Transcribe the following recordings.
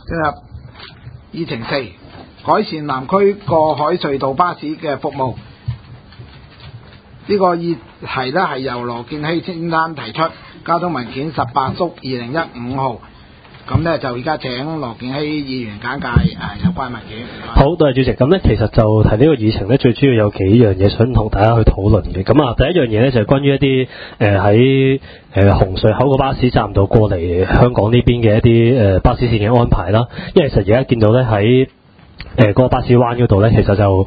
進入議程4，改善南區過海隧道巴士嘅服務。呢個議題呢係由羅健熙先生提出，交通文件18/2015號。咁呢就而家請羅健熙議員簡介有關文件。 好，多謝主席。咁呢其實就提呢個議程呢，最主要有幾樣嘢想同大家去討論嘅。咁第一樣嘢呢，就係關於一啲喺紅隧口個巴士站度過嚟香港呢邊嘅一啲巴士線嘅安排啦。因為其實而家見到呢喺嗰個巴士灣嗰度呢，其實就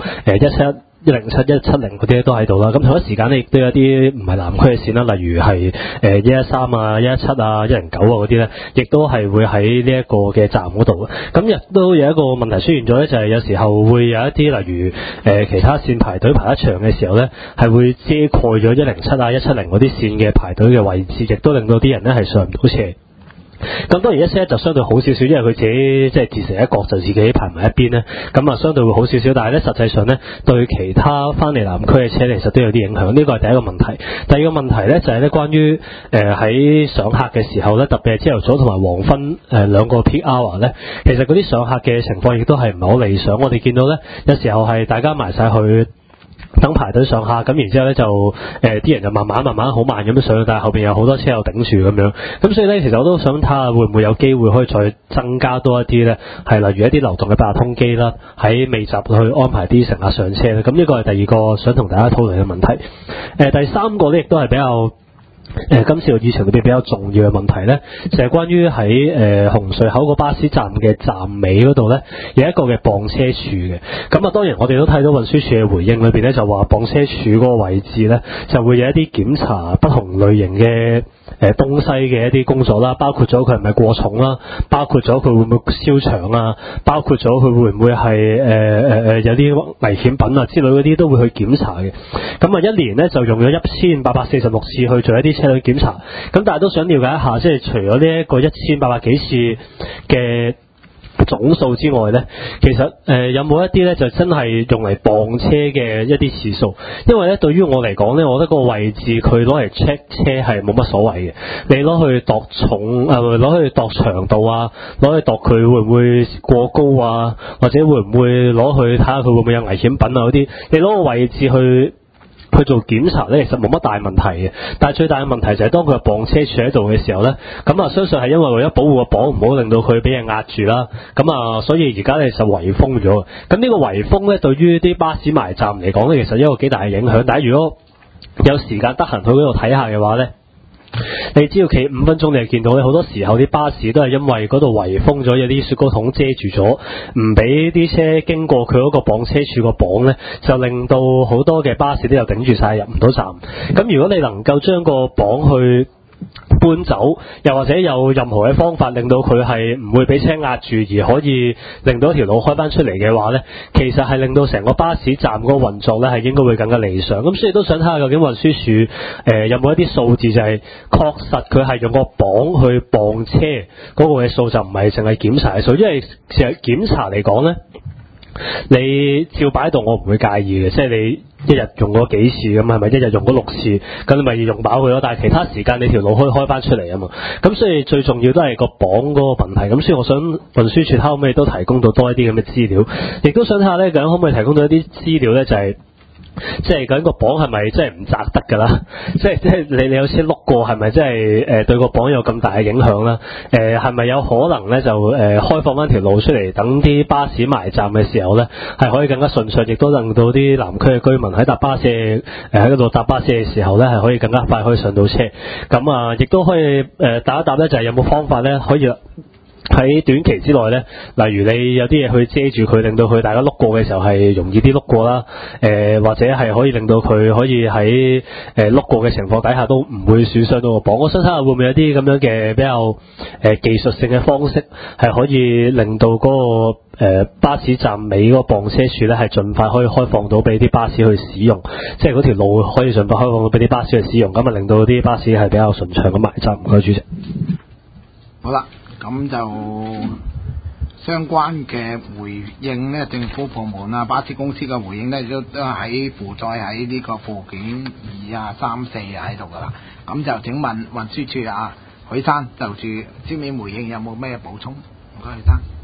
107、170嗰啲都喺度啦。咁同一時間呢，亦都有啲唔係南區嘅線啦，例如係113啊、117啊、109啊嗰啲呢，亦都係會喺呢一個嘅站嗰度。咁亦都有一個問題出現咗呢，就係有時候會有一啲例如其他線排隊排得長嘅時候呢，係會遮蓋咗107啊、170嗰啲線嘅排隊嘅位置，亦都令到啲人呢係上唔到車。咁當然171就相對好少少，因為佢自己即係自成一角，就自己排埋一邊呢，咁相對會好少少。但係呢，實際上呢，對其他翻嚟南區嘅車其實都有啲影響。呢個係第一個問題。第二個問題呢，就係呢關於喺上客嘅時候呢，特別係朝頭早同埋黃昏兩個 peak hour 呢，其實嗰啲上客嘅情況亦都係唔係好理想。我哋見到呢，有時候係大家埋晒去等排隊上客，咁然之後呢，就啲人就慢慢好慢咁樣上，但係後邊有好多車又頂住咁樣。咁所以呢，其實我都想睇下會唔會有機會可以再增加多一啲呢，係例如一啲流動嘅八達通機啦，喺尾閘去安排啲乘客上車咧。咁呢個係第二個想同大家討論嘅問題。第三個呢，亦都係比較今次個議程裏邊比較重要嘅問題呢，就係關於喺紅隧口個巴士站嘅站尾嗰度呢，有一個嘅磅車處嘅。咁當然我哋都睇到運輸署嘅回應裏邊呢，就話磅車處嗰個位置呢，就會有一啲檢查不同類型嘅東西嘅一啲工作啦，包括咗佢係咪過重啦，包括咗佢會唔會燒腸啊，包括咗佢會唔會係有啲危險品啊之類嗰啲都會去檢查嘅。咁一年呢，就用咗1846次去做一啲車輛檢查。咁但係都想了解一下，即係除咗呢一個1800幾次嘅總數之外呢，其實有冇一啲呢就真係用嚟磅車嘅一啲次數？因為呢，對於我嚟講呢，我覺得個位置佢攞嚟 check 車係冇乜所謂嘅。你攞去度重攞去度長度啊，攞去度佢會唔會過高啊，或者會唔會攞去睇下佢會唔會有危險品啊嗰啲，你攞個位置去做檢查呢，其實冇乜大問題嘅。但係最大嘅問題就係當佢嘅磅車處喺度嘅時候呢，咁相信係因為為咗保護個磅唔好令到佢俾人壓住啦，咁所以而家呢就圍封咗。咁呢個圍封呢，對於啲巴士埋站嚟講呢，其實一個幾大嘅影響。但係如果有時間得閒去嗰度睇下嘅話呢，你只要企5分鐘，你就見到咧，好多時候啲巴士都係因為嗰度圍封咗，有啲雪糕筒遮住咗，唔俾啲車經過佢嗰個磅車處個磅呢，就令到好多嘅巴士都有頂住晒，入唔到站。咁如果你能夠將個磅去搬走，又或者有任何嘅方法令到佢係唔會俾車壓住，而可以令到一條路開翻出嚟嘅話呢，其實係令到成個巴士站嗰個運作呢係應該會更加理想。咁所以都想睇下究竟運輸署有冇一啲數字，就係確實佢係用個磅去磅車嗰個嘅數，就唔係淨係檢查嘅數。因為其實檢查嚟講呢，你照擺喺度我唔會介意嘅，即係你一日用嗰幾次咁，係咪一日用嗰6次，咁你咪用飽佢咯。但係其他時間你條路可以開翻出嚟啊嘛。咁所以最重要都係個磅嗰個問題。咁所以我想運輸署可唔可以都提供到多一啲咁嘅資料，亦都想睇下呢，究竟可唔可以提供到一啲資料呢？就係即係究竟個磅係咪真係唔砸得㗎啦？即係你有車碌過係咪真係對個磅有咁大嘅影響啦？係咪有可能咧就開放翻條路出嚟，等啲巴士埋站嘅時候咧係可以更加順暢，亦都令到啲南區嘅居民喺搭巴士喺嗰度搭巴士嘅時候咧係可以更加快可以上到車。咁亦都可以答一答咧，就係有冇方法咧可以喺短期之內呢，例如你有啲嘢去遮住佢，令到佢大家碌過嘅時候係容易啲碌過啦。或者係可以令到佢可以喺碌過嘅情況底下都唔會損傷到個磅。我想睇下會唔會有啲咁樣嘅比較技術性嘅方式，係可以令到嗰個巴士站尾嗰個磅車處呢係盡快可以開放到俾啲巴士去使用，即係嗰條路可以盡快開放到俾啲巴士去使用，咁令到啲巴士係比較順暢咁埋站。唔該，主席。 好啦。咁就相關嘅回應呢，政府部門啊、巴士公司嘅回應呢，都喺附載喺呢個附件2啊、3、4喺度噶啦。咁就請問運輸署許生就住書面回應有冇咩補充？唔該，許生。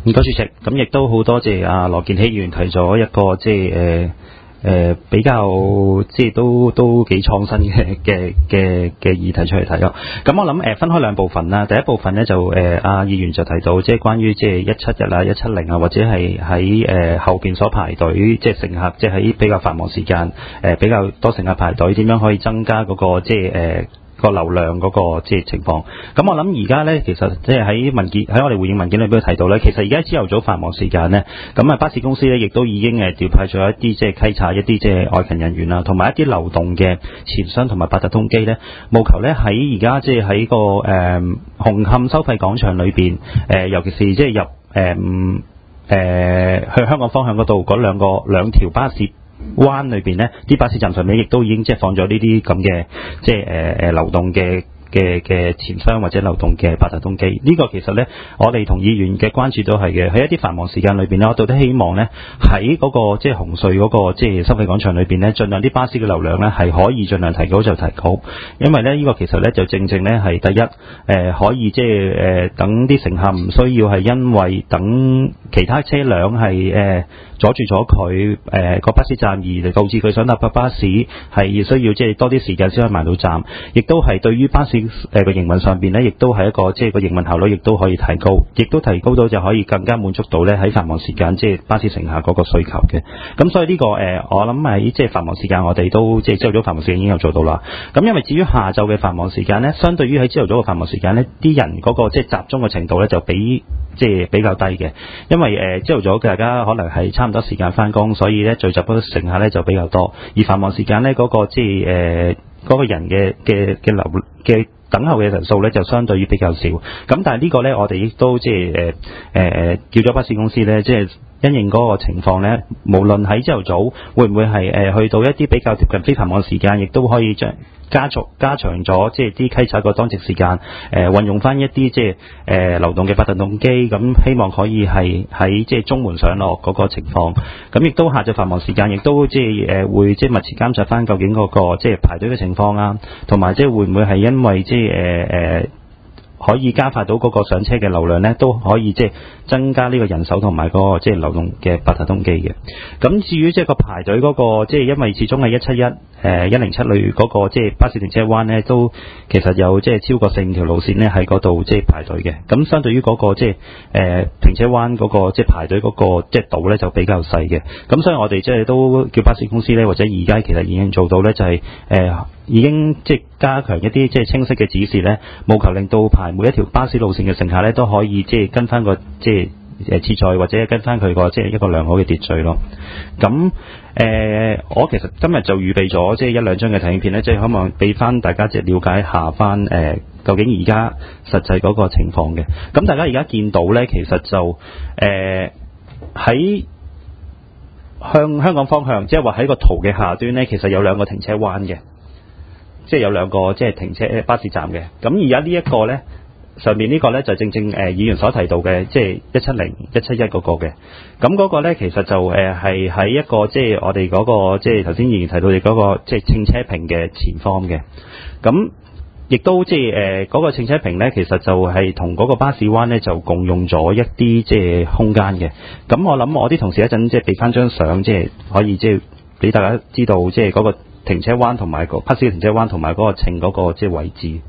唔該主席，咁亦都好多謝阿羅健熙議員提咗一個即係比較即係都幾創新嘅議題出嚟睇咯。咁我諗分開兩部分啦。第一部分咧就阿議員就提到即係關於即係171啊、170啊，或者係喺後邊所排隊即係乘客，即係喺比較繁忙時間比較多乘客排隊，點樣可以增加嗰個即係個流量嗰個即係情況。咁我諗而家咧，其實即係喺我哋回應文件裏邊都提到咧，其實而家朝頭早繁忙時間咧，咁巴士公司咧亦都已經調派咗一啲即係稽查一啲即係外勤人員啦，同埋一啲流動嘅錢箱同埋八達通機咧，務求咧喺而家即係喺個紅磡收費廣場裏邊尤其是即係入去香港方向嗰度嗰兩條巴士灣裏邊呢啲巴士站上面亦都已經即係放咗呢啲咁嘅即係流動嘅錢箱或者流動嘅八達通機。呢個其實呢，我哋同議員嘅關注都係嘅。喺一啲繁忙時間裏邊呢，我到底希望呢喺嗰個即係紅隧嗰個即係收費廣場裏邊呢，盡量啲巴士嘅流量呢係可以盡量提高就提高，因為呢呢個其實呢就正正呢係第一可以即係等啲乘客唔需要係因為等其他車輛係阻住咗佢個巴士站而導致佢想搭巴士係需要即係多啲時間先可以埋到站，亦都係對於巴士個營運上邊呢，亦都係一個即係個營運效率亦都可以提高，亦都提高到就可以更加滿足到呢喺繁忙時間即係巴士乘客嗰個需求嘅。咁所以呢個我諗喺即係繁忙時間我哋都即係朝頭早繁忙時間已經有做到啦。咁因為至於下晝嘅繁忙時間呢，相對於喺朝頭早嘅繁忙時間呢，啲人嗰個即係集中嘅程度呢就比較低嘅，因為朝頭早大家可能係差唔多時間翻工，所以咧聚集嗰啲乘客咧就比較多，而繁忙時間咧嗰個即係嗰個人嘅等候嘅人數咧就相對於比較少。咁但係呢個咧我哋亦都即係叫咗巴士公司咧即係因應嗰個情況咧，無論喺朝頭早會唔會係去到一啲比較貼近非繁忙時間，亦都可以加長咗即係啲稽查個當值時間，運用翻一啲即係流動嘅八達通機，咁希望可以係喺即係中門上落嗰個情況。咁亦都下晝繁忙時間，亦都即係會即係密切監察翻究竟嗰個即係排隊嘅情況啊，同埋即係會唔會係因為即係可以加快到嗰個上車嘅流量呢，都可以即係增加呢個人手同埋嗰個即係流動嘅八達通機嘅。咁至於即係個排隊嗰個，即係因為始終係171、107類嗰個即係巴士停車灣呢，都其實有即係超過4-5條路線呢喺嗰度即係排隊嘅。咁相對於嗰個即係停車灣嗰個即係排隊嗰個即係度呢，就比較細嘅。咁所以我哋即係都叫巴士公司呢，或者而家其實已經做到呢，就係已經即係加強一啲即係清晰嘅指示呢，務求令到排每一條巴士路線嘅乘客呢，都可以即係跟翻個即係次序，或者跟翻佢個即係一個良好嘅秩序咯。咁我其實今日就預備咗即係1-2張嘅投影片呢，即係希望俾翻大家即係了解下翻究竟而家實際嗰個情況嘅。咁大家而家見到呢，其實就喺向香港方向，即係話喺個圖嘅下端呢，其實有2個停車灣嘅。即係有2個即係停車巴士站嘅。咁而家呢一個呢，上面呢個呢，就正正議員所提到嘅，即係170、171嗰個嘅。咁嗰個呢，其實就係喺一個即係我哋嗰個即係頭先議員提到嘅嗰個即係稱車屏嘅前方嘅。咁亦都即係嗰個稱車屏呢，其實就係同嗰個巴士灣呢，就共用咗一啲即係空間嘅。咁我諗我啲同事一陣即係俾翻張相，即係可以即係俾大家知道即係嗰個停車灣同埋個巴士停車灣同埋嗰個稱嗰個即係位置，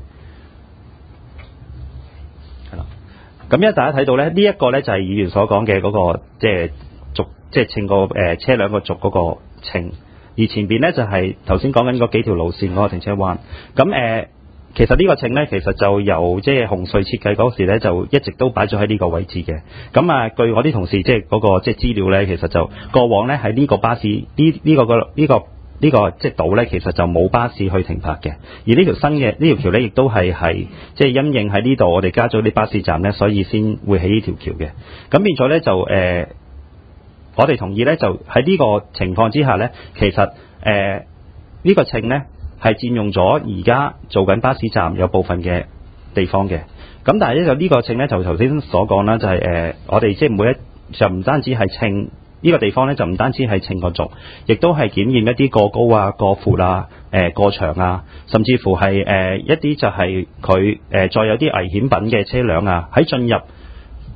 係啦。咁一大家睇到咧，呢一個咧就係議員所講嘅嗰個即係軸，即係稱個車輛個軸嗰個稱，而前邊咧就係頭先講緊嗰幾條路線嗰個停車灣。咁其實呢個稱咧，其實就由即係紅隧設計嗰時咧，就一直都擺咗喺呢個位置嘅。咁據我啲同事即係嗰個即係資料咧，其實就過往咧喺呢個巴士呢個即係島咧，其實就冇巴士去停泊嘅。而呢條新嘅呢條橋咧，亦都係即係因應喺呢度，我哋加咗啲巴士站咧，所以先會起呢條橋嘅。咁變咗咧就我哋同意咧，就喺呢個情況之下咧，其實呢個稱咧係佔用咗而家做緊巴士站有部分嘅地方嘅。咁但係咧就呢個稱咧，就頭先所講啦，就係我哋即係就唔單止係稱。呢個地方咧就唔單止係稱個軸，亦都係檢驗一啲過高啊、過闊啊、過長啊，甚至乎係一啲就係佢再有啲危險品嘅車輛啊，喺進入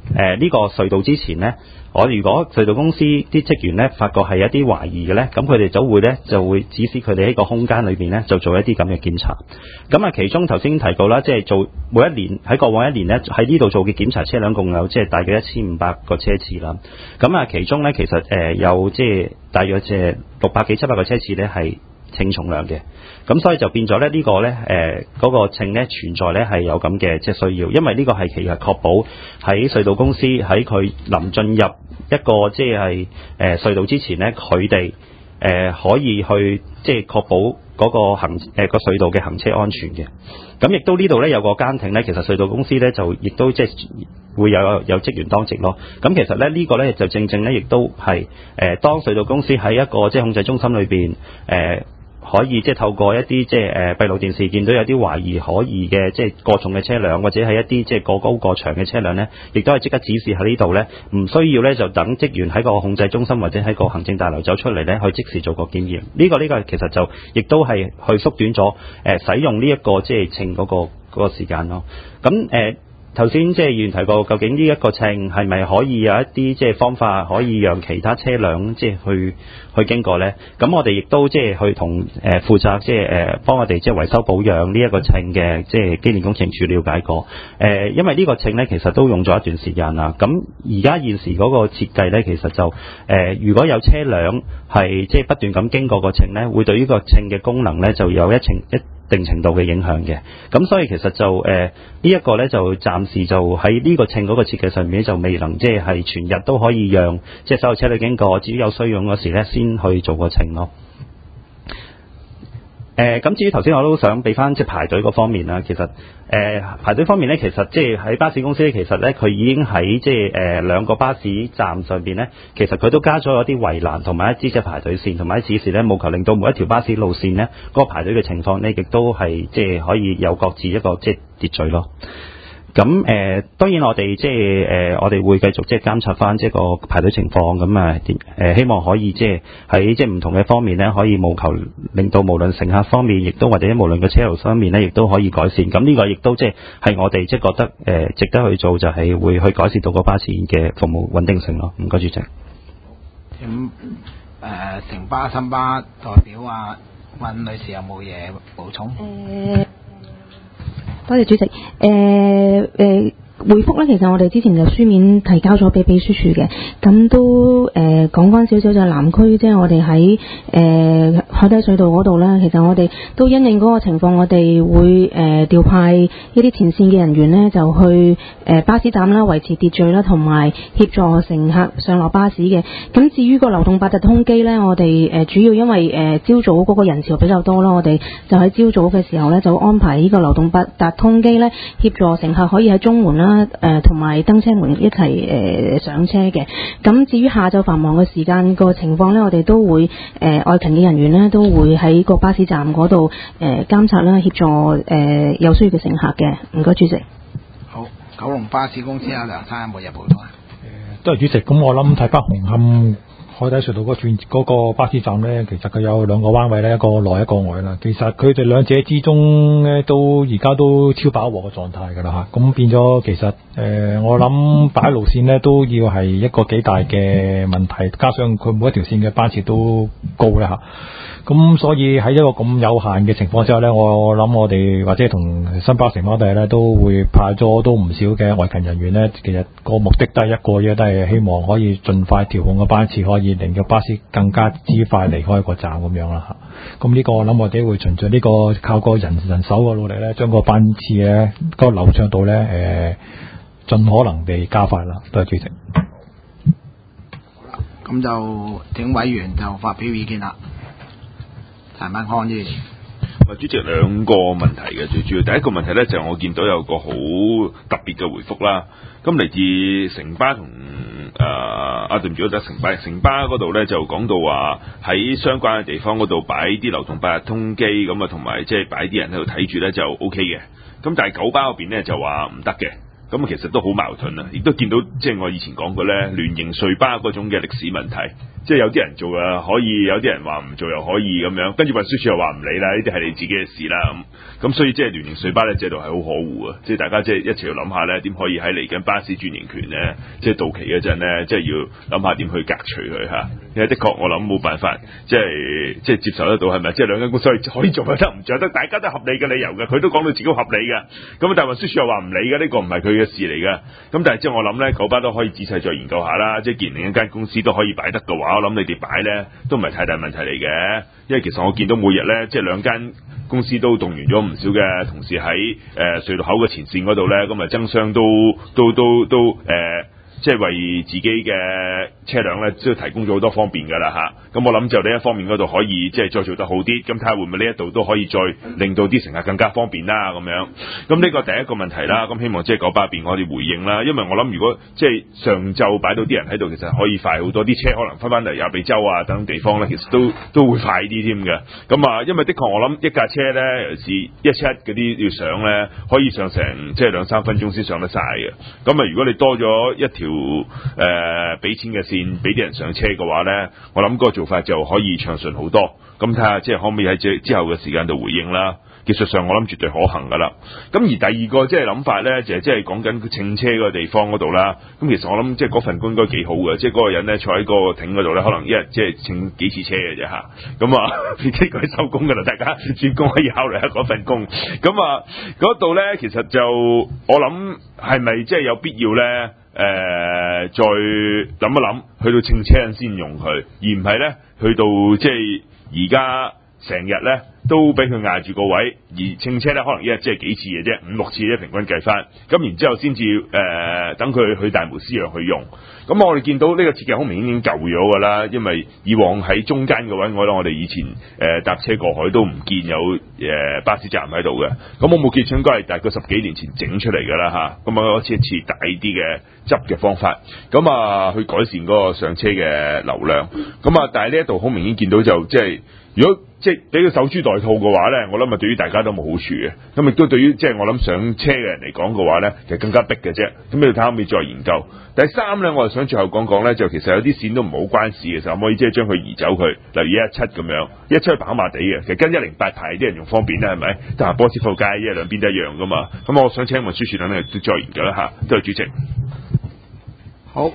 呢個隧道之前呢，我如果隧道公司啲職員呢發覺係有啲懷疑嘅呢，咁佢哋就會指示佢哋喺個空間裏邊呢就做一啲咁嘅檢查。咁啊，其中頭先提到啦，即係做每一年喺過往一年呢，喺呢度做嘅檢查車輛共有即係大約1500個車次啦。咁啊，其中呢，其實有即係大約即係600幾700個車次呢係稱重量嘅。咁所以就變咗咧，呢個咧嗰個稱咧存在咧係有咁嘅即係需要，因為呢個係其實確保喺隧道公司喺佢臨進入一個即係隧道之前咧，佢哋可以去即係確保嗰個個隧道嘅行車安全嘅。咁亦都呢度咧有個監聽咧，其實隧道公司咧就亦都即係會有職員當值咯。咁其實咧呢個咧就正正咧亦都係當隧道公司喺一個即係控制中心裏邊可以即係透過一啲即係閉路電視見到有啲懷疑可疑嘅即係過重嘅車輛，或者係一啲即係過高過長嘅車輛呢，亦都係即刻指示喺呢度呢，唔需要呢就等職員喺個控制中心或者喺個行政大樓走出嚟呢，去即時做個檢驗。呢個其實就亦都係去縮短咗使用呢一個即係稱嗰個時間咯。咁頭先即係議員提過，究竟呢一個稱係咪可以有一啲即係方法可以讓其他車輛即係去經過呢？咁我哋亦都即係去同負責即係幫我哋即係維修保養呢一個稱嘅即係機電工程署了解過。因為呢個稱呢其實都用咗一段時間啦。咁而家現時嗰個設計呢，其實就如果有車輛係即係不斷咁經過個稱呢，會對呢個稱嘅功能呢就有一定程度嘅影響嘅。咁所以其實就呢一個呢，就暫時就喺呢個稱嗰個設計上面就未能即係全日都可以讓即係所有車輛經過，至於有需要用嗰時呢，先去做個稱咯。咁至於頭先我都想俾翻即係排隊嗰方面啦，其實排隊方面咧，其實即係喺巴士公司咧，其實咧佢已經喺即係兩個巴士站上邊咧，其實佢都加咗一啲圍欄同埋一支即係排隊線，同埋啲指示咧，務求令到每一條巴士路線咧嗰個排隊嘅情況咧，亦都係即係可以有各自一個即係秩序咯。咁當然我哋即係我哋會繼續即係監察翻即係個排隊情況，咁希望可以即係喺即係唔同嘅方面咧，可以務求令到無論乘客方面，亦都或者無論個車路方面咧，亦都可以改善。咁呢個亦都即係我哋即係覺得值得去做，就係會去改善到個巴士嘅服務穩定性咯。唔該主席。 咁城巴新巴代表啊，溫女士有冇嘢補充？ 多謝主席。回覆咧，其實我哋之前就書面提交咗俾秘書處嘅，咁都講翻少少就係南區，即係我哋喺海底隧道嗰度咧，其實我哋都因應嗰個情況，我哋會調派一啲前線嘅人員咧，就去巴士站啦，維持秩序啦，同埋協助乘客上落巴士嘅。咁至於個流動八達通機咧，我哋主要因為朝早嗰個人潮比較多啦，我哋就喺朝早嘅時候咧，就安排呢個流動八達通機咧，協助乘客可以喺中門啦，同埋登車門一齊上車嘅。咁至於下晝繁忙嘅時間個情況呢，我哋都會外勤嘅人員呢，都會喺個巴士站嗰度監察啦，協助有需要嘅乘客嘅。唔該主席。 好，九龍巴士公司阿梁生有冇嘢補充啊？ 多謝主席。咁我諗睇翻紅磡海底隧道嗰個巴士站呢，其實佢有兩個彎位呢，一個內一個外啦。其實佢哋兩者之中呢，而家都超飽和嘅狀態㗎啦嚇。咁變咗其實我諗擺路線呢都要係一個幾大嘅問題，加上佢每一條線嘅班次都高啦嚇。咁所以喺一個咁有限嘅情況之下呢，我諗我哋或者同新巴城巴地呢都會派咗都唔少嘅外勤人員呢。其實個目的都係一個嘢，都係希望可以盡快調控個班次，可以令到巴士更加之快離開個站咁樣啦嚇。咁呢個我諗我哋會循著呢個靠個人手嘅努力呢，將個班次嘅個流暢度呢盡可能地加快啦。多謝主席。 好啦，咁就請委員就發表意見啦。陳文康議員。 主席兩個問題嘅，最主要第一個問題呢，就係我見到有個好特別嘅回覆啦。咁嚟自城巴同對唔住，城巴嗰度呢，就講到話喺相關嘅地方嗰度擺啲流動八達通機，咁啊同埋即係擺啲人喺度睇住呢，就 O K 嘅。咁但係九巴嗰邊呢，就話唔得嘅。咁其實都好矛盾啊！亦都見到即係我以前講過呢，聯營隧巴嗰種嘅歷史問題。 即係有啲人做啊可以，有啲人話唔做又可以咁樣，跟住運輸署又話唔理啦，呢啲係你自己嘅事啦咁所以即係聯營稅巴咧制度係好可惡啊！即係大家即係一齊要諗下咧，點可以喺嚟緊巴士專營權咧，即係到期嗰陣咧，即係要諗下點去革除佢嚇。因為的確我諗冇辦法，即係接受得到係咪？即係兩間公司可以做又得，唔做得，大家都合理嘅理由嘅，佢都講到自己合理嘅。咁但係運輸署又話唔理嘅，呢個唔係佢嘅事嚟嘅。咁但係即係我諗咧，九巴都可以仔細再研究下啦。即係既然另一間公司都可以擺得嘅話，我諗你哋擺咧都唔係太大問題嚟嘅。因為其實我見到每日咧，即係兩間公司都動員咗唔少嘅同事喺隧道口嘅前線嗰度咧，咁啊爭相都即係為自己嘅車輛咧，即係提供咗好多方便㗎啦嚇。咁我諗就呢一方面嗰度可以即係再做得好啲，咁睇下會唔會呢一度都可以再令到啲乘客更加方便啦咁樣。咁呢個第一個問題啦，咁希望即係九巴邊我哋回應啦，因為我諗如果即係上晝擺到啲人喺度，其實可以快好多，啲車可能翻嚟亞比州啊等地方咧，其實都會快啲添嘅。咁啊，因為的確我諗一架車咧，尤其是171嗰啲要上咧，可以上成即係2-3分鐘先上得晒嘅。咁啊，如果你多咗一條俾錢嘅線俾啲人上車嘅話咧，我諗個做法就可以暢順好多。咁睇下即係可唔可以喺之後嘅時間度回應啦。技術上我諗絕對可行噶啦。咁而第二個即係諗法咧，就係即係講緊稱車個地方嗰度啦。咁其實我諗即係嗰份工應該幾好嘅，即係嗰個人咧坐喺個艇嗰度咧，可能一日即係稱幾次車嘅啫嚇。咁啊，即係佢收工噶啦，大家轉工可以考慮下嗰份工。咁啊，嗰度咧其實就我諗係咪即係有必要咧？再諗一諗，去到稱車先用佢，而唔係咧去到即係而家成日咧都俾佢壓住個位，而稱車咧可能一日即係幾次嘅啫，5-6次咧平均計翻，咁然之後先至等佢去大模斯樣去用。咁我哋見到呢個設計好明顯已經舊咗㗎啦，因為以往喺中間嘅位，我哋以前搭車過海都唔見有巴士站喺度嘅。咁我冇記錯應該係大概10幾年前整出嚟㗎啦嚇。咁啊，一次大啲嘅執嘅方法，咁啊去改善嗰個上車嘅流量。咁啊，但係呢一度好明顯見到就即係如果即係俾佢守株待兔嘅話咧，我諗啊對於大家都冇好處嘅。咁亦都對於即係我諗上車嘅人嚟講嘅話咧，其實更加逼嘅啫。咁你睇下可唔可以再研究？第三咧，我就想最後講講咧，就其實有啲線都唔好關事嘅時候，可唔可以即係將佢移走佢？例如117咁樣，117跑馬地嘅，其實跟108牌啲人用方便啦，係咪？但係波斯富街因為兩邊都一樣噶嘛。咁我想請運輸署等你都再研究一下。多謝主席。 好，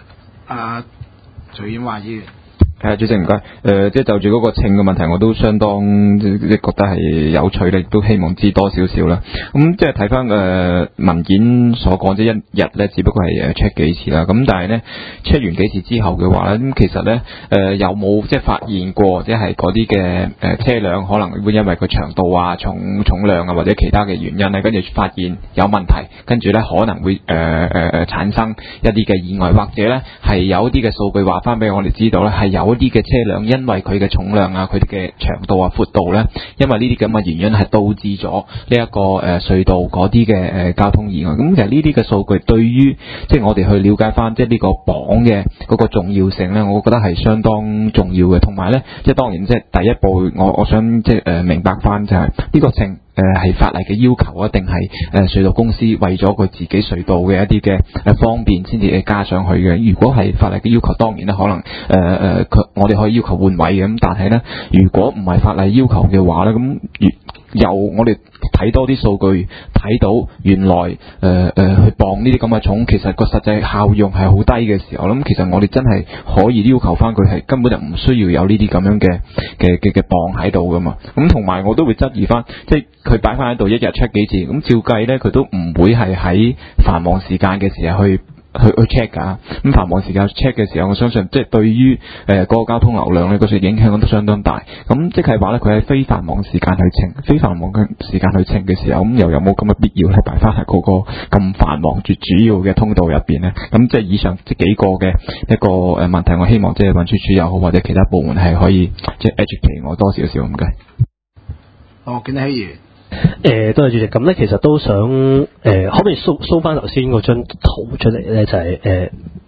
徐英華議員。 主席唔該。即係就住嗰個稱嘅問題，我都相當即覺得係有趣咧，亦都希望知多少少啦。咁即係睇翻文件所講，即係一日咧，只不過係check 幾次啦。咁但係咧 check 完幾次之後嘅話咧，咁其實咧有冇即係發現過，即係嗰啲嘅車輛可能會因為佢長度啊、重量啊或者其他嘅原因咧，跟住發現有問題，跟住咧可能會產生一啲嘅意外，或者咧係有一啲嘅數據話翻俾我哋知道咧，係有一啲嘅車輛因為佢嘅重量啊、佢哋嘅長度啊、闊度咧，因為呢啲咁嘅原因係導致咗呢一個隧道嗰啲嘅交通意外。咁其實呢啲嘅數據對於即係我哋去了解翻即係呢個榜嘅嗰個重要性咧，我覺得係相當重要嘅。同埋咧，即係當然即係第一步，我想即係明白翻就係呢個證係法例嘅要求啊，定係隧道公司為咗佢自己隧道嘅一啲嘅方便先至加上去嘅。如果係法例嘅要求，當然咧可能我哋可以要求換位嘅。咁但係咧，如果唔係法例要求嘅話咧，咁由我哋睇多啲數據，睇到原來去磅呢啲咁嘅重，其實個實際效用係好低嘅時候，咁其實我哋真係可以要求翻佢係根本就唔需要有呢啲咁樣嘅磅喺度噶嘛。咁同埋我都會質疑翻，即係佢擺翻喺度一日 check 幾次，咁照計咧佢都唔會係喺繁忙時間嘅時候去 check 㗎。咁繁忙時間 check 嘅時候，我相信即係對於嗰個交通流量咧，嗰時影響都相當大。咁即係話咧，佢喺非繁忙時間去稱，非繁忙嘅時間去稱嘅時候，咁又有冇咁嘅必要咧擺翻喺嗰個咁繁忙最主要嘅通道入邊咧？咁即係以上即係幾個嘅一個問題，我希望即係運輸署又好或者其他部門係可以即係 educate 我多少少咁嘅。 見到希多謝主席。咁咧，其實都想可唔可以 show 翻頭先嗰張圖出嚟咧？就係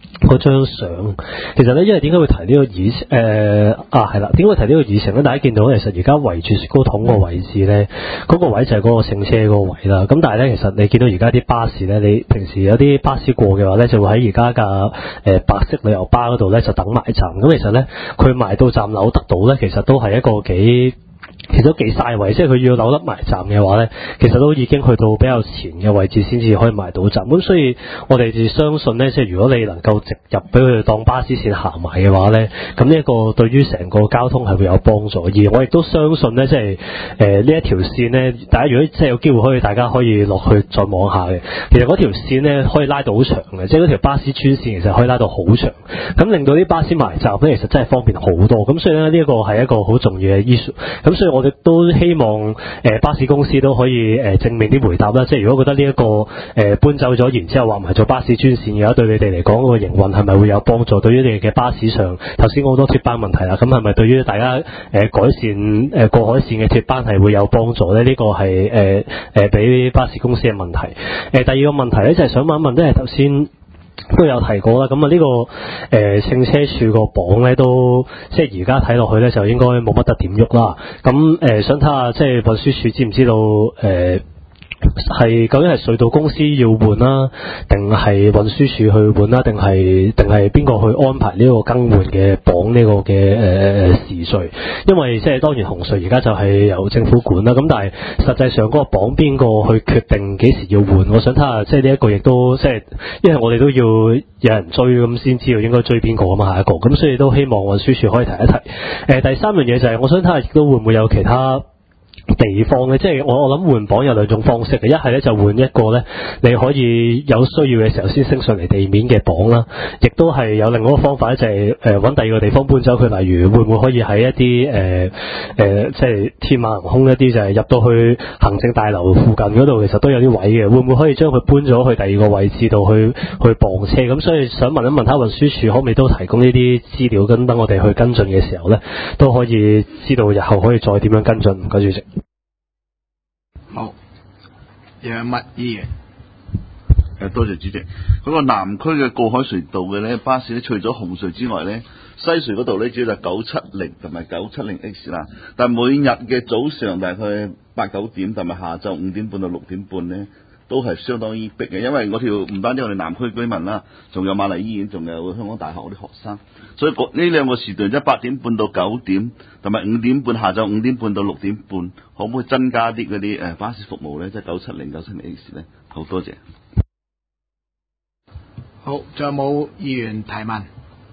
嗰張相，其實咧，因為點解會提呢個議程？係啦，點解會提呢個議程咧？大家見到其實而家圍住雪糕筒個位置咧，嗰個位就係嗰個聖車嗰個位啦。咁但係咧，其實你見到而家啲巴士咧，你平時有啲巴士過嘅話咧，就會喺而家架白色旅遊巴嗰度咧就等埋站。咁其實咧，佢埋到站扭得到咧，其實都係一個其實都幾嘥位，即係佢要扭得埋站嘅話咧，其實都已經去到比較前嘅位置先至可以埋到站。咁所以我哋就相信咧，即係如果你能夠直入俾佢哋當巴士線行埋嘅話咧，咁呢一個對於成個交通係會有幫助。而我亦都相信咧，即係呢一條線咧，大家如果即係有機會大家可以落去再望下嘅。其實嗰條線咧可以拉到好長嘅，即係嗰條巴士專線其實可以拉到好長，咁令到啲巴士埋站咧，其實真係方便好多。咁所以咧呢一個係一個好重要嘅 issue。咁所以我哋都希望巴士公司都可以正面啲回答啦。即係如果覺得呢一個搬走咗，然之後話唔係做巴士專線嘅話，對你哋嚟講個營運係咪會有幫助？對於你哋嘅巴士上，頭先講好多脫班問題啦，咁係咪對於大家改善過海線嘅脫班係會有幫助咧？呢個係俾巴士公司嘅問題。第二個問題咧就係想問一問，即係頭先都有提過啦，咁啊呢個聖車處個榜咧都即係而家睇落去咧就應該冇乜得點喐啦。咁想睇下即係運輸署知唔知道係究竟係隧道公司要換啦，定係運輸署去換啦，定係邊個去安排呢個更換嘅榜呢個嘅時序？因為即係當然紅隧而家就係由政府管啦，咁但係實際上嗰個榜邊個去決定幾時要換？我想睇下即係呢一個亦都即係，因為我哋都要有人追咁先知道應該追邊個啊嘛，下一個咁，所以都希望運輸署可以提一提。第三樣嘢就係我想睇下亦都會唔會有其他地方咧，即係我諗換榜有兩種方式嘅，一係咧就換一個咧，你可以有需要嘅時候先升上嚟地面嘅榜啦，亦都係有另外一個方法咧，就係揾第二個地方搬走佢，例如會唔會可以喺一啲即係天馬行空一啲，就係入到去行政大樓附近嗰度，其實都有啲位嘅，會唔會可以將佢搬咗去第二個位置度去磅車？咁所以想問一問下運輸署可唔可以都提供呢啲資料，咁等我哋去跟進嘅時候咧，都可以知道日後可以再點樣跟進。唔該主席。 好，楊麥議員。 多謝主席。嗰個南區嘅過海隧道嘅咧巴士咧，除咗紅隧之外咧，西隧嗰度咧主要就970同埋970X 啦。但係每日嘅早上大概8、9點同埋下晝5點半到6點半咧，都係相當於逼嘅，因為嗰條唔單止我哋南區居民啦，仲有瑪麗醫院，仲有香港大學嗰啲學生，所以呢兩個時段即係8點半到9點，同埋5點半下晝5點半到6點半，可唔可以增加啲嗰啲巴士服務咧？即係970、970X 咧？好多謝。 好，仲有冇議員提問？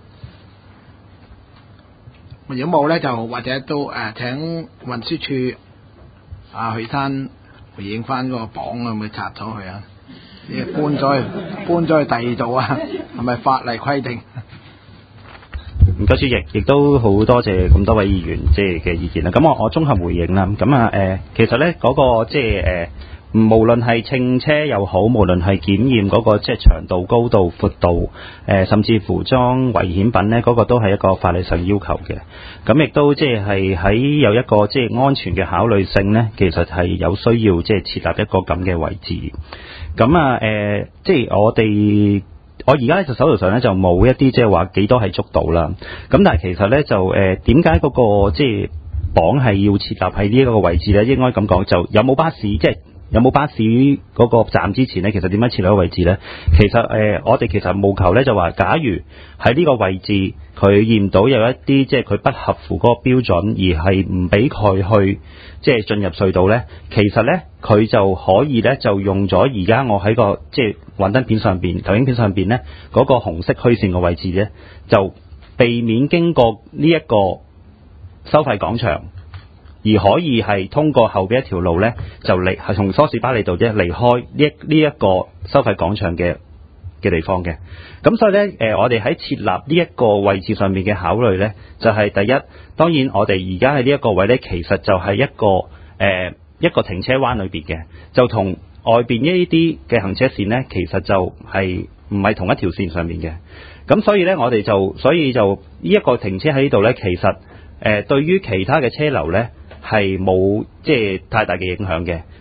如果冇咧，就或者都請運輸署許生回應翻嗰個榜會唔會拆咗佢啊？你搬咗去第二度啊？係咪法例規定？ 唔該主席，亦都好多謝咁多位議員即係嘅意見啦。咁我綜合回應啦。咁其實咧嗰個即係無論係稱車又好，無論係檢驗嗰個即係長度、高度、闊度，甚至乎裝危險品咧，嗰個都係一個法例上要求嘅。咁亦都即係喺有一個即係安全嘅考慮性咧，其實係有需要即係設立一個咁嘅位置。咁即係我而家咧就手頭上咧就冇一啲即係話幾多係捉到啦。咁但係其實咧就點解嗰個即係榜係要設立喺呢一個位置咧？應該咁講，就有冇巴士即係有冇巴士嗰個站之前咧，其實點樣設立個位置咧？其實我哋其實務求咧就話，假如喺呢個位置佢驗到有一啲即係佢不合乎嗰個標準，而係唔俾佢去即係進入隧道咧，其實咧佢就可以咧就用咗而家我喺個即係幻燈片上邊、投影片上邊咧嗰個紅色虛線嘅位置咧，就避免經過呢一個收費廣場。而可以係通過後邊一條路咧，就係從梳士巴利道啫離開呢一個收費廣場嘅地方嘅。咁所以咧，我哋喺設立呢一個位置上面嘅考慮咧，就係第一，當然我哋而家喺呢一個位咧，其實就係一個停車灣裏邊嘅，就同外邊呢啲嘅行車線咧，其實就係唔係同一條線上面嘅。咁所以咧，我哋就呢一個停車喺呢度咧，其實對於其他嘅車流咧，係冇即係太大嘅影響嘅。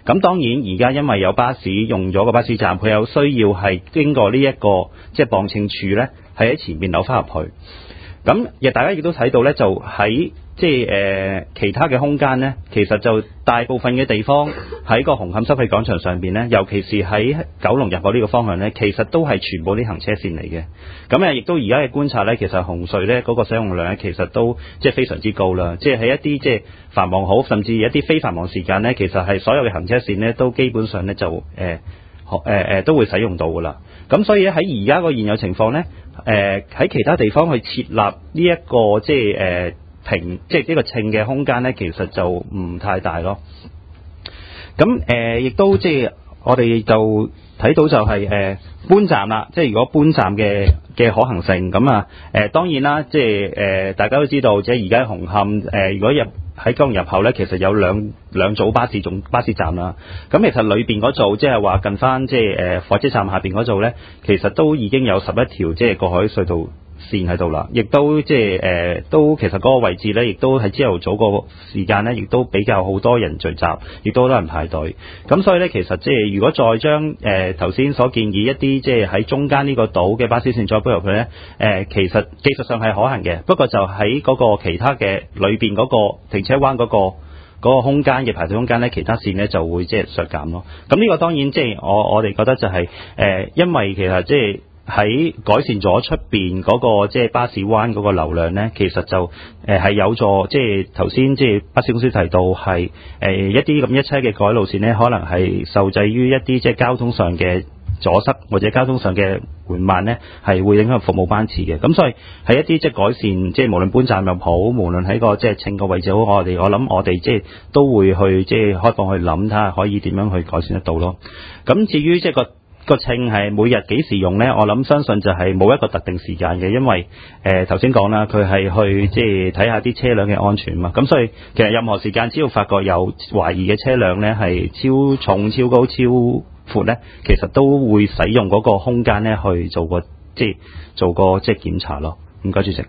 咁當然而家因為有巴士用咗個巴士站，佢有需要係經過呢一個即係磅秤柱呢，係喺前面扭翻入去。咁亦大家亦都睇到呢，就喺即係其他嘅空間呢，其實就大部分嘅地方喺個紅磡收費廣場上邊呢，尤其是喺九龍入口呢個方向呢，其實都係全部啲行車線嚟嘅。咁亦都而家嘅觀察呢，其實紅隧呢嗰個使用量呢，其實都即係非常之高啦。即係喺一啲即係繁忙好，甚至一啲非繁忙時間呢，其實係所有嘅行車線呢，都基本上呢就都會使用到噶啦。咁所以喺而家個現有情況呢，喺其他地方去設立呢一個即係即係呢個秤嘅空間呢，其實就唔太大咯。咁亦都即係我哋就睇到就係搬站啦，即係如果搬站嘅可行性咁啊當然啦，即係大家都知道，即係而家紅磡如果喺九龍入口呢，其實有兩組巴士站啦。咁其實裏邊嗰組即係話近翻即係火車站下邊嗰組呢，其實都已經有11條即係過海隧道線喺度啦，亦都即係都其實嗰個位置呢，亦都喺朝頭早個時間呢，亦都比較好多人聚集，亦都好多人排隊。咁所以呢，其實即係如果再將頭先所建議一啲即係喺中間呢個島嘅巴士線再搬入去呢，其實技術上係可行嘅，不過就喺嗰個其他嘅裏邊嗰個停車灣嗰個空間嘅排隊空間呢，其他線呢就會即係削減咯。咁呢個當然即係我哋覺得就係因為其實即係喺改善咗出邊嗰個即係巴士灣嗰個流量呢，其實就係有助即係頭先即係巴士公司提到係一啲咁一車嘅改路線呢，可能係受制於一啲即係交通上嘅阻塞或者交通上嘅緩慢呢，係會影響服務班次嘅。咁所以喺一啲即係改善，即係無論搬站又好，無論喺個即係秤個位置好，我諗我哋即係都會去即係開放去諗睇下可以點樣去改善得到咯。咁至於即係個秤係每日幾時用呢？我諗相信就係冇一個特定時間嘅，因為頭先講啦，佢係去即係睇下啲車輛嘅安全嘛。咁所以其實任何時間只要發覺有懷疑嘅車輛呢，係超重、超高、超闊呢，其實都會使用嗰個空間呢去做個即係檢查咯。唔該，主席。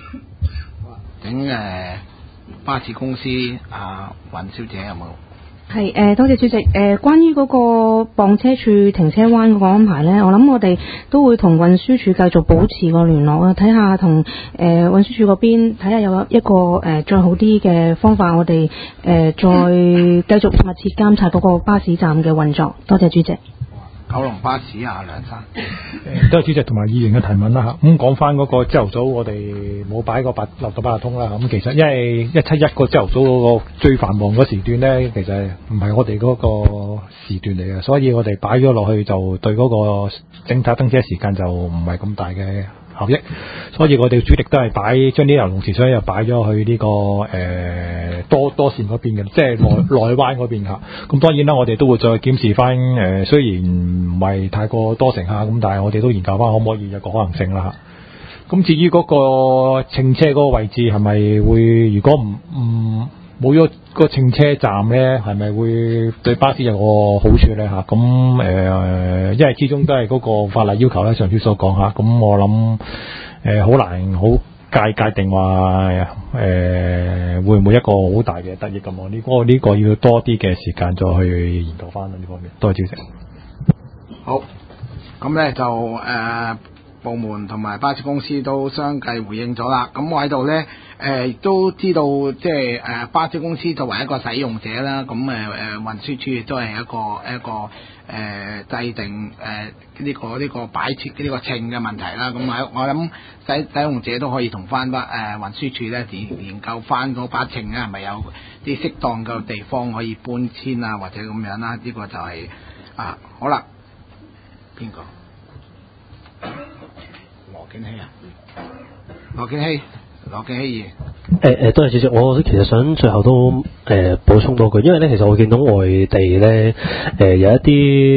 咁巴士公司雲小姐有冇？ 係多謝主席。關於嗰個磅車處停車灣嗰個安排呢，我諗我哋都會同運輸署繼續保持個聯絡啊，睇下同運輸署嗰邊睇下有一個再好啲嘅方法，我哋再繼續密切監察嗰個巴士站嘅運作。多謝主席。 九龍巴士梁生。 多謝主席同埋議員嘅提問啦嚇。咁講翻嗰個朝頭早，我哋冇擺個立到八達通啦。咁其實因為171個朝頭早嗰個最繁忙嗰時段呢，其實唔係我哋嗰個時段嚟嘅，所以我哋擺咗落去就對嗰個整體登車時間就唔係咁大嘅效益，所以我哋主力都係將啲流動時數又擺咗去呢個多線嗰邊嘅，即係內灣嗰邊嚇。咁當然啦，我哋都會再檢視翻雖然唔係太過多乘客咁，但係我哋都研究翻可唔可以有個可能性啦嚇。咁至於嗰個稱車嗰個位置係咪會，如果冇咗個稱車站呢，係咪會對巴士有個好處呢？嚇？咁因為始終都係嗰個法例要求呢，上次所講嚇。咁我諗好難好界定話會唔會一個好大嘅得益咁啊？呢個要多啲嘅時間再去研究翻呢方面。多謝主席。 好，咁呢就部門同埋巴士公司都相繼回應咗啦。咁我喺度呢，亦都知道即係巴士公司作為一個使用者啦，咁運輸署亦都係一個制定呢個擺設呢個秤嘅問題啦。咁我諗使用者都可以同翻運輸署咧研究翻嗰把秤咧係咪有啲適當嘅地方可以搬遷啊，或者咁樣啦。呢個就係好啦，邊個？羅健熙議員。 多謝主席。我其實想最後都補充多句，因為咧其實我見到外地咧有一啲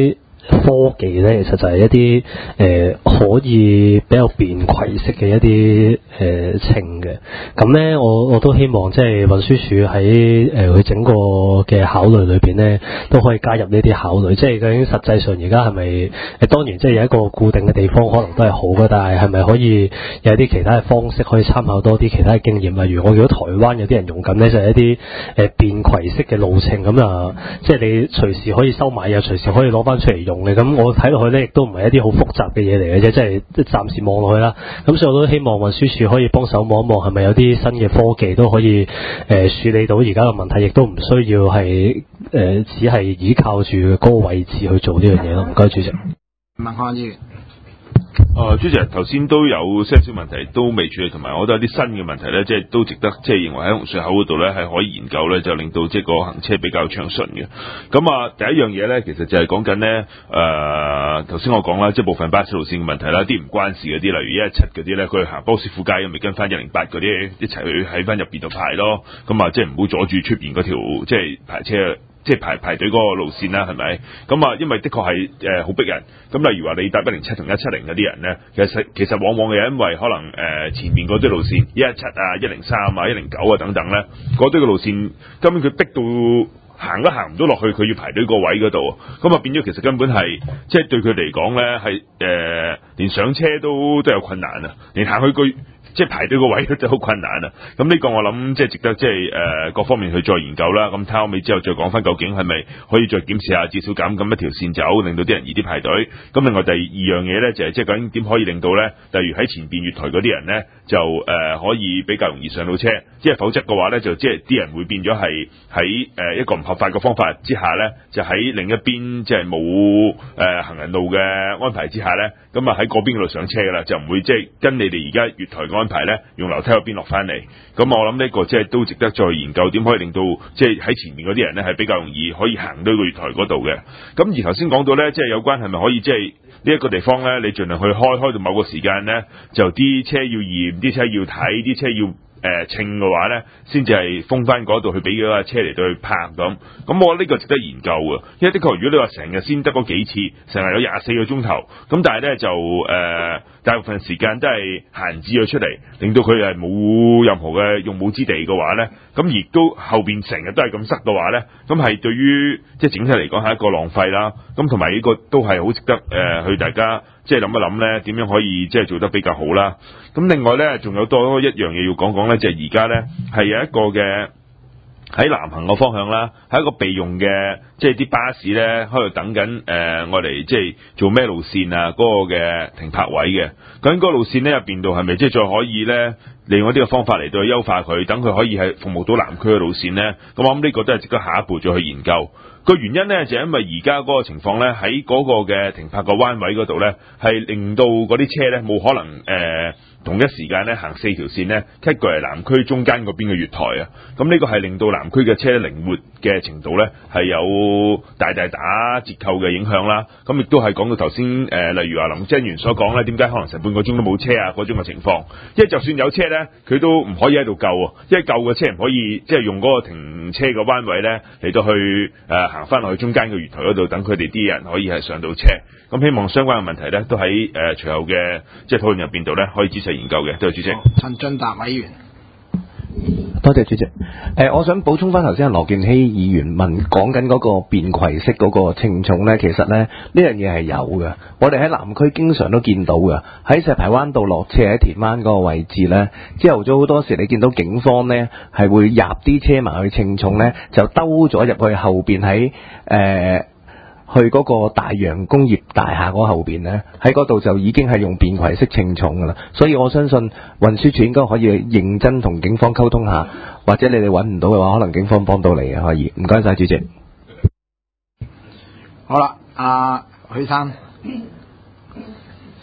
科技咧，其實就係一啲可以比較便攜式嘅一啲稱嘅。咁咧，我都希望即係運輸署喺佢整個嘅考慮裏邊咧，都可以加入呢啲考慮。即係究竟實際上而家係咪當然即係有一個固定嘅地方可能都係好嘅，但係咪可以有一啲其他嘅方式可以參考多啲其他嘅經驗？例如我見到台灣有啲人用緊咧，就係一啲便攜式嘅路程咁啊，即係你隨時可以收買又隨時可以攞翻出嚟用嘅。咁我睇落去咧，亦都唔係一啲好複雜嘅嘢嚟嘅啫，即係暫時望落去啦。咁所以我都希望運輸署可以幫手望一望，係咪有啲新嘅科技都可以處理到而家嘅問題，亦都唔需要係只係依靠住嗰個位置去做呢樣嘢咯。唔該，主席。 文漢議員。 主席頭先都有些少問題都未處理，同埋我覺得有啲新嘅問題咧，即係都值得即係認為喺紅隧口嗰度咧係可以研究咧，就令到即係個行車比較暢順嘅。咁啊，第一樣嘢咧，其實就係講緊咧頭先我講啦，即係部分巴士路線嘅問題啦，啲唔關事嗰啲，例如117嗰啲咧，佢行波斯富街咁，咪跟翻108嗰啲一齊去喺翻入邊度排咯。咁啊，即係唔好阻住出邊嗰條即係排車。即係排隊嗰個路線啦，係咪？咁啊，因為的確係好逼人。咁例如話你搭107同170嗰啲人咧，其實往往係因為可能前面嗰堆路線117啊、103啊、109啊等等咧，嗰堆嘅路線根本佢逼到行都行唔到落去，佢要排隊個位嗰度，咁啊變咗其實根本係即係對佢嚟講咧係連上車都有困難啊，連行去即係排隊個位都好困難啊！咁呢個我諗即係值得即係各方面去再研究啦。咁睇後尾之後再講翻究竟係咪可以再檢視下，至少減咁一條線走，令到啲人易啲排隊。咁另外第二樣嘢咧就係即係究竟點可以令到咧，例如喺前邊月台嗰啲人咧就可以比較容易上到車，即係否則嘅話咧就即係啲人會變咗係喺一個唔合法嘅方法之下咧，就喺另一邊即係冇行人路嘅安排之下咧，咁啊喺嗰邊嗰度上車噶啦，就唔會即係跟你哋而家月台安排咧，用樓梯嗰邊落翻嚟。咁我諗呢個即係都值得再研究，點可以令到即係喺前面嗰啲人咧係比較容易可以行到個月台嗰度嘅。咁而頭先講到咧，即係有關係咪可以即係呢一個地方咧，你盡量去開到某個時間咧，就啲車要驗，啲車要睇，啲車要稱嘅話咧，先至係封翻嗰度去俾嗰架車嚟到去拍咁。咁我覺得呢個值得研究嘅，因為的確如果你話成日先得嗰幾次，成日有24個鐘頭，咁但係咧就大部分時間都係閒置咗出嚟，令到佢係冇任何嘅用武之地嘅話咧，咁亦都後邊成日都係咁塞嘅話咧，咁係對於即係整體嚟講係一個浪費啦。咁同埋呢個都係好值得去大家即係諗一諗咧，點樣可以即係做得比較好啦。咁另外咧，仲有多一樣嘢要講講咧，就係而家咧係有一個嘅喺南行嘅方向啦，係一個備用嘅，即係啲巴士咧喺度等緊我哋即係做咩路線啊嗰個嘅停泊位嘅。究竟嗰個路線咧入邊度係咪即係再可以咧利用一啲嘅方法嚟到去優化佢，等佢可以係服務到南區嘅路線咧？咁我諗呢個都係值得下一步再去研究。個原因咧就係因為而家嗰個情況咧，喺嗰個嘅停泊個彎位嗰度咧，係令到嗰啲車咧冇可能同一時間咧行4條線咧，cut過嚟南區中間嗰邊嘅月台啊。咁呢個係令到南區嘅車靈活嘅程度咧係有大大打折扣嘅影響啦。咁亦都係講到頭先例如話林鄭員所講咧，點解可能成半個鐘都冇車啊嗰種嘅情況？因為就算有車咧，佢都唔可以喺度救啊，因為救嘅車唔可以即係用嗰個停車嘅彎位咧嚟到去行翻落去中間嘅月台嗰度，等佢哋啲人可以係上到車。咁希望相關嘅問題咧，都喺隨後嘅即係討論入邊度咧，可以仔細研究嘅。多謝主席。 陳進達委員。 多謝主席。我想補充翻頭先羅健熙議員講緊嗰個便攜式嗰個稱重咧，其實咧呢樣嘢係有嘅。我哋喺南區經常都見到嘅，喺石排灣道落車喺田灣嗰個位置咧，朝頭早好多時你見到警方咧係會入啲車埋去稱重咧，就兜咗入去後邊喺去嗰個大洋工業大廈嗰後邊咧，喺嗰度就已經係用便攜式稱重噶啦，所以我相信運輸署應該可以認真同警方溝通下，或者你哋揾唔到嘅話，可能警方幫到你嘅可以。唔該晒主席。 好啦，許生。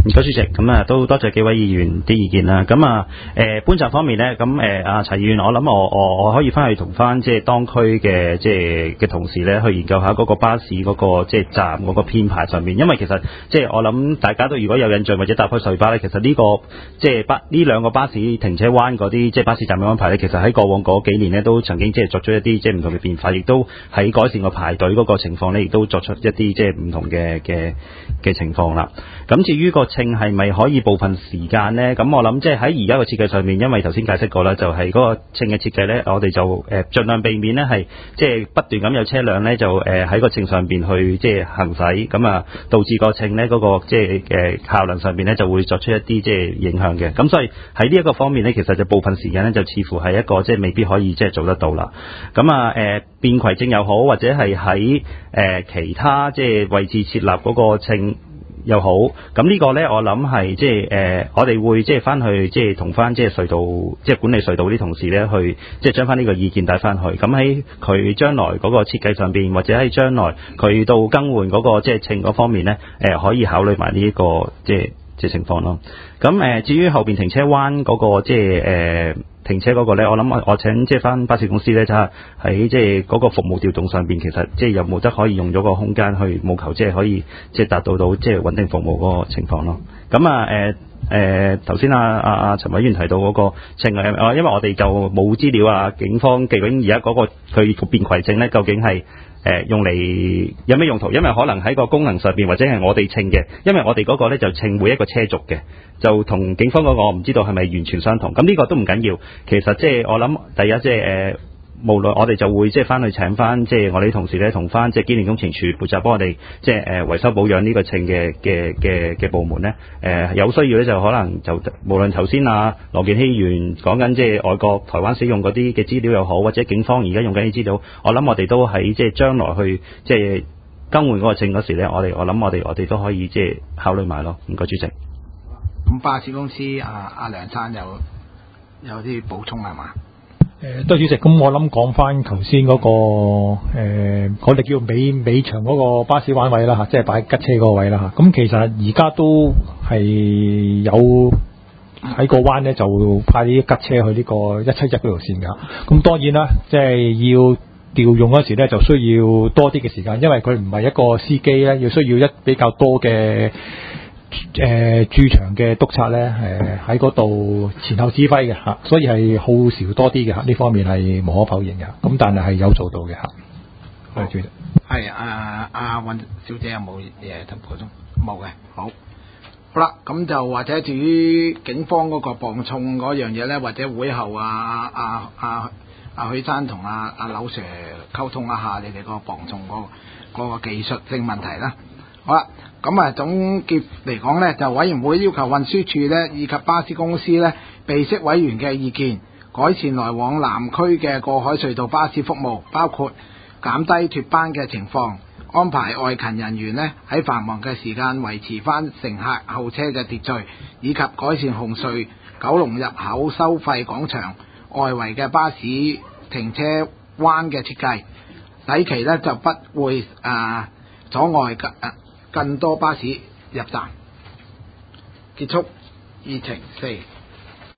唔該主席，咁啊都多謝幾位議員啲意見啦。咁啊搬站方面咧，咁阿陳議員，我諗我可以翻去同翻即係當區嘅即係嘅同事咧去研究下嗰個巴士嗰個即係站嗰個編排上面，因為其實即係我諗大家都如果有印象或者搭開隧巴咧，其實呢個即係呢兩個巴士停車灣嗰啲即係巴士站嘅安排咧，其實喺過往嗰幾年咧都曾經即係作出一啲即係唔同嘅變化，亦都喺改善個排隊嗰個情況咧，亦都作出一啲即係唔同嘅情況啦。咁至於個稱係咪可以部分時間呢？咁我諗即係喺而家個設計上面，因為頭先解釋過啦，就係嗰個稱嘅設計呢，我哋就盡量避免呢係即係不斷咁有車輛呢，就喺個稱上邊去即係行駛，咁啊導致個稱呢嗰個即係效能上邊呢就會作出一啲即係影響嘅。咁所以喺呢一個方面呢，其實就部分時間呢，就似乎係一個即係未必可以即係做得到啦。咁啊便攜證又好，或者係喺其他即係位置設立嗰個稱又好，咁呢個呢，我諗係即係我哋會即係翻去即係同翻即係隧道即係管理隧道啲同事呢，去即係將翻呢個意見帶翻去。咁喺佢將來嗰個設計上邊，或者喺將來佢到更換嗰個即係稱嗰方面呢，可以考慮埋呢一個即係情況咯。咁至於後邊停車灣嗰個即係停車嗰個呢，我諗我請即係翻巴士公司呢，就係喺即係嗰個服務調動上邊，其實即係有冇得可以用咗個空間去務求即係可以即係達到即係穩定服務嗰個情況咯。咁頭先陳委員提到嗰個稱因為我哋就冇資料啊，警方究竟而家嗰個佢個便攜證呢，究竟係用嚟有咩用途？因為可能喺個功能上邊或者係我哋稱嘅，因為我哋嗰個呢就稱每一個車族嘅，就同警方嗰個我唔知道係咪完全相同。咁呢個都唔緊要，其實即係我諗第一即係無論我哋就會即係翻去請翻即係我哋啲同事咧，同翻即係機電工程署負責幫我哋即係維修保養呢個稱嘅部門咧，有需要咧就可能就無論頭先羅健熙議員講緊即係外國台灣使用嗰啲嘅資料又好，或者警方而家用緊啲資料，我諗我哋都喺即係將來去即係更換嗰個稱嗰時咧，我諗我哋都可以即係考慮埋咯。唔該主席。 咁巴士公司阿梁生有啲補充係嘛？ 多謝主席。咁我諗講翻頭先嗰個我哋叫尾場嗰個巴士彎位啦嚇，即係擺吉車嗰個位啦嚇。咁其實而家都係有喺個彎咧，就派啲吉車去呢個171嗰條線㗎。咁當然啦，即係要調用嗰時咧，就需要多啲嘅時間，因為佢唔係一個司機咧，要需要比較多嘅駐場嘅督察咧，喺嗰度前後指揮嘅嚇，所以係耗時多啲嘅嚇，呢方面係無可否認嘅。咁但係有做到嘅嚇。係主席。 係阿尹小姐有冇嘢同補充？冇嘅，好啦，咁就或者至於警方嗰個磅重嗰樣嘢咧，或者會後許生同阿柳 Sir 溝通一下你哋個磅重嗰個技術性問題啦。好啦，咁總結嚟講呢，就委員會要求運輸署呢以及巴士公司呢備悉委員嘅意見，改善來往南區嘅過海隧道巴士服務，包括減低脫班嘅情況，安排外勤人員呢喺繁忙嘅時間維持翻乘客候車嘅秩序，以及改善紅隧九龍入口收費廣場外圍嘅巴士停車灣嘅設計，底期呢就不會阻礙更多巴士入站。結束議程4。